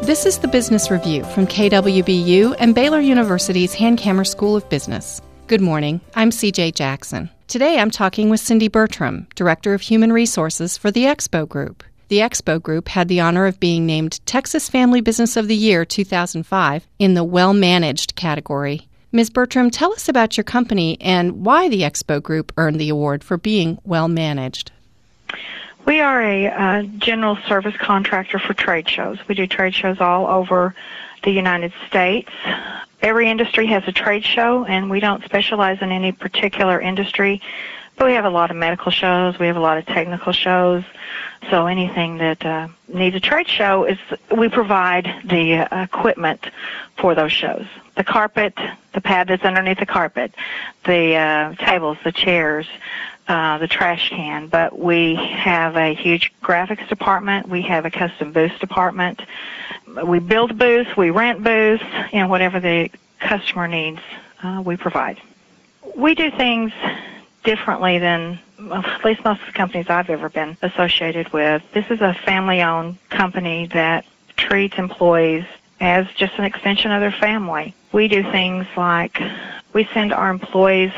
This is the Business Review from KWBU and Baylor University's Hankamer School of Business. Good morning, I'm CJ Jackson. Today I'm talking with Cindy Bertram, Director of Human Resources for the Expo Group. The Expo Group had the honor of being named Texas Family Business of the Year 2005 in the Well-Managed category. Ms. Bertram, tell us about your company and why the Expo Group earned the award for being well-managed. We are a general service contractor for trade shows. We do trade shows all over the United States. Every industry has a trade show, and we don't specialize in any particular industry, but we have a lot of medical shows. We have a lot of technical shows. So anything that needs a trade show, we provide the equipment for those shows. The carpet, the pad that's underneath the carpet, the tables, the chairs, the trash can. But we have a huge graphics department. We have a custom booth department. We build booths, we rent booths, and whatever the customer needs, we provide. We do things differently than at least most of the companies I've ever been associated with. This is a family-owned company that treats employees as just an extension of their family. We do things like we send our employees'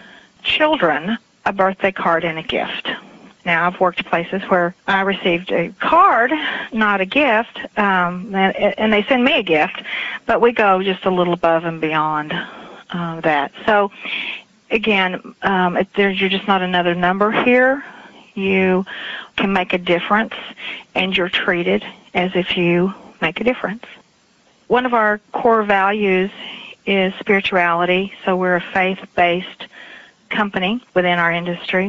children a birthday card and a gift. Now, I've worked places where I received a card, not a gift, and they send me a gift, but we go just a little above and beyond that. So, again, you're just not another number here. You can make a difference, and you're treated as if you make a difference. One of our core values is spirituality, so we're a faith-based company within our industry.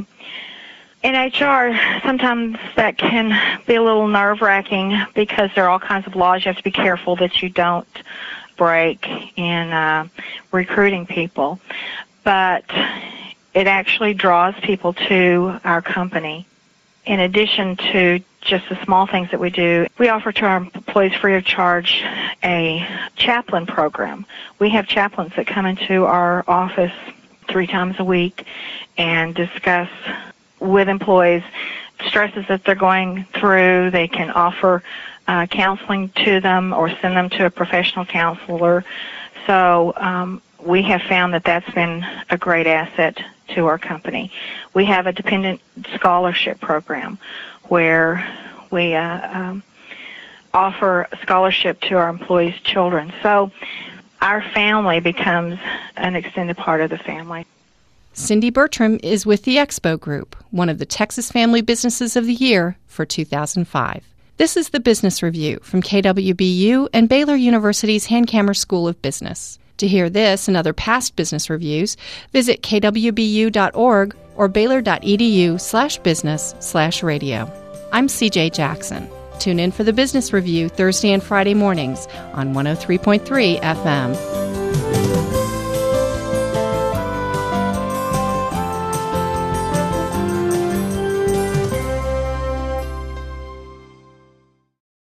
In HR, sometimes that can be a little nerve-wracking because there are all kinds of laws you have to be careful that you don't break in recruiting people. But it actually draws people to our company. In addition to just the small things that we do, we offer to our employees free of charge a chaplain program. We have chaplains that come into our office 3 times a week and discuss with employees stresses that they're going through. They can offer counseling to them or send them to a professional counselor. So we have found that that's been a great asset to our company. We have a dependent scholarship program where we offer scholarship to our employees' children. So our family becomes an extended part of the family. Cindy Bertram is with the Expo Group, one of the Texas Family Businesses of the Year for 2005. This is the Business Review from KWBU and Baylor University's Hankamer School of Business. To hear this and other past business reviews, visit kwbu.org or baylor.edu/business/radio. I'm CJ Jackson. Tune in for the Business Review Thursday and Friday mornings on 103.3 FM.